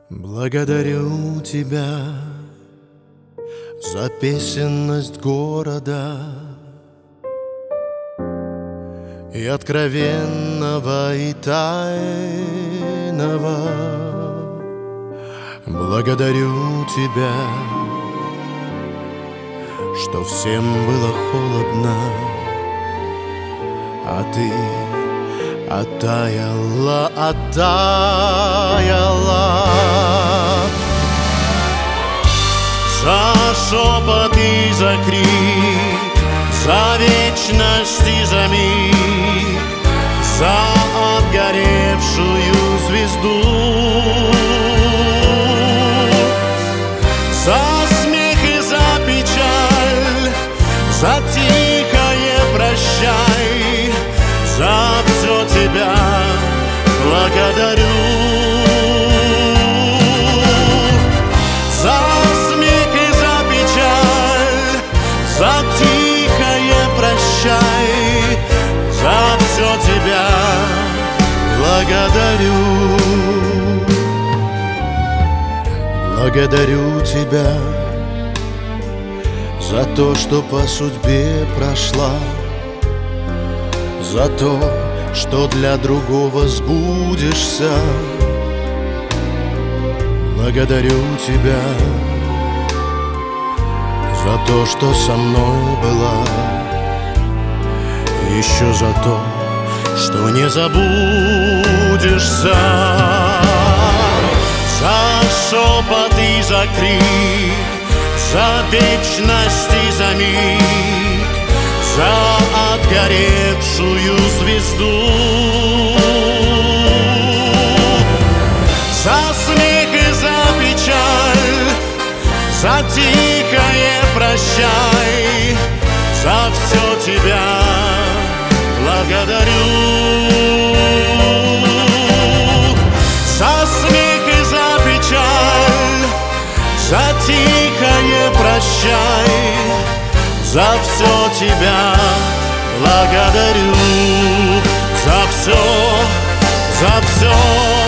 Благодарю тебя за песенность города и откровенного, и тайного. Благодарю тебя, что всем было холодно, а ты оттаяла, оттаяла. За шепот и за крик, за вечность и за миг, за отгоревшую звезду, за смех и за печаль, за тихое прощай, за все тебя благодарю. За смех и за печаль, за тихое прощай, за все тебя благодарю. Благодарю тебя за то, что по судьбе прошла, за то, что для другого сбудешься. Благодарю тебя за то, что со мной была, еще за то, что не забудешься. За шепот и за крик, за вечность и за миг, за отгоревшую звезду, за смех и за печаль, за тихое прощай, за все тебя благодарю. За смех и за печаль, за тихое прощай, за все тебя благодарю. За все, за все.